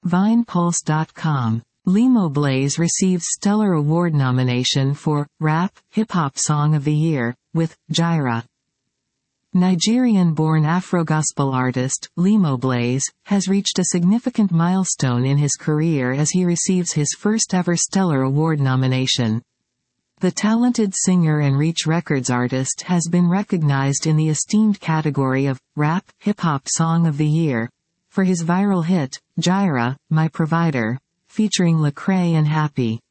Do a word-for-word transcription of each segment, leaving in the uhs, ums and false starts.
Vine Pulse dot com. Limoblaze receives Stellar Award nomination for Rap, Hip Hop Song of the Year, with Gyra. Nigerian-born Afro-gospel artist, Limoblaze, has reached a significant milestone in his career as he receives his first-ever Stellar Award nomination. The talented singer and Reach Records artist has been recognized in the esteemed category of Rap, Hip Hop Song of the Year for his viral hit, Gyra, My Provider, featuring Lecrae and Happy.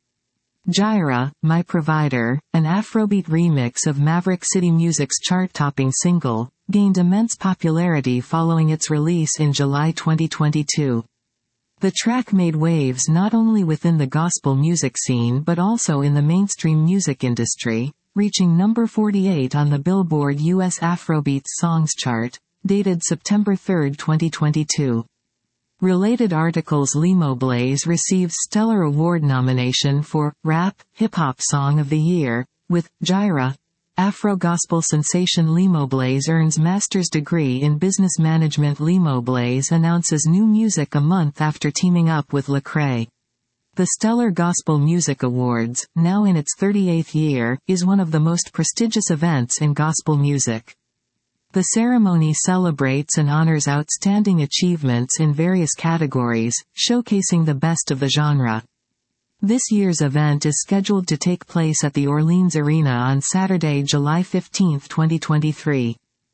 Gyra, My Provider, an Afrobeat remix of Maverick City Music's chart-topping single, gained immense popularity following its release in July twenty twenty-two. The track made waves not only within the gospel music scene but also in the mainstream music industry, reaching number forty-eight on the Billboard U S Afrobeats Songs chart, dated September third twenty twenty-two. Related articles. Limoblaze receives Stellar Award nomination for Rap, Hip Hop Song of the Year, with Gyra. Afro-gospel sensation Limoblaze earns master's degree in business management. Limoblaze announces new music a month after teaming up with Lecrae. The Stellar Gospel Music Awards, now in its thirty-eighth year, is one of the most prestigious events in gospel music. The ceremony celebrates and honors outstanding achievements in various categories, showcasing the best of the genre. This year's event is scheduled to take place at the Orleans Arena on Saturday, July fifteenth twenty twenty-three.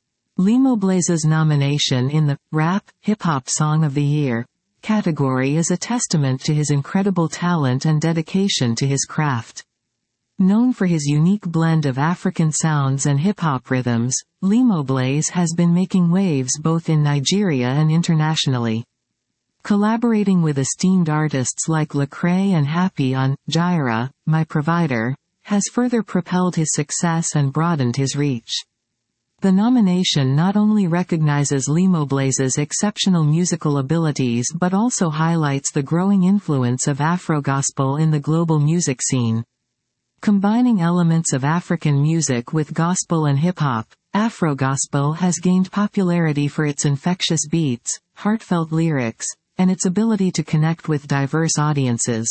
Limoblaze's nomination in the Rap, Hip Hop Song of the Year category is a testament to his incredible talent and dedication to his craft. Known for his unique blend of African sounds and hip-hop rhythms, Limoblaze has been making waves both in Nigeria and internationally. Collaborating with esteemed artists like Lecrae and Happy on Gyra, My Provider, has further propelled his success and broadened his reach. The nomination not only recognizes Limoblaze's exceptional musical abilities but also highlights the growing influence of Afro-gospel in the global music scene. Combining elements of African music with gospel and hip-hop, Afro-gospel has gained popularity for its infectious beats, heartfelt lyrics, and its ability to connect with diverse audiences.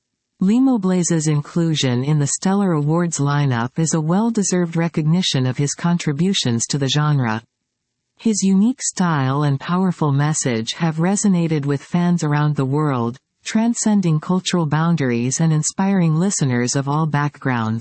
Limoblaze's inclusion in the Stellar Awards lineup is a well-deserved recognition of his contributions to the genre. His unique style and powerful message have resonated with fans around the world, transcending cultural boundaries and inspiring listeners of all backgrounds.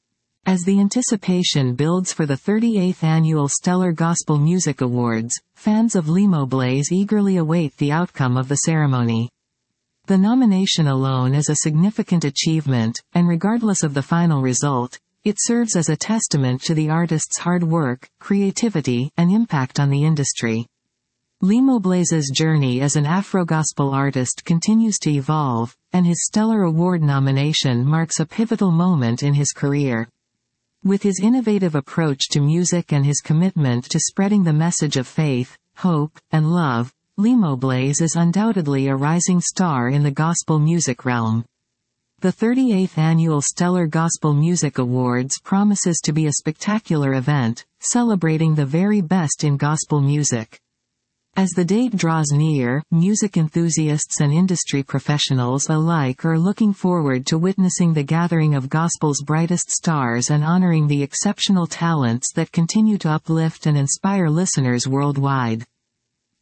As the anticipation builds for the thirty-eighth Annual Stellar Gospel Music Awards, fans of Limoblaze eagerly await the outcome of the ceremony. The nomination alone is a significant achievement, and regardless of the final result, it serves as a testament to the artist's hard work, creativity, and impact on the industry. Limoblaze's journey as an Afro-gospel artist continues to evolve, and his Stellar Award nomination marks a pivotal moment in his career. With his innovative approach to music and his commitment to spreading the message of faith, hope, and love, Limoblaze is undoubtedly a rising star in the gospel music realm. The thirty-eighth Annual Stellar Gospel Music Awards promises to be a spectacular event, celebrating the very best in gospel music. As the date draws near, music enthusiasts and industry professionals alike are looking forward to witnessing the gathering of gospel's brightest stars and honoring the exceptional talents that continue to uplift and inspire listeners worldwide.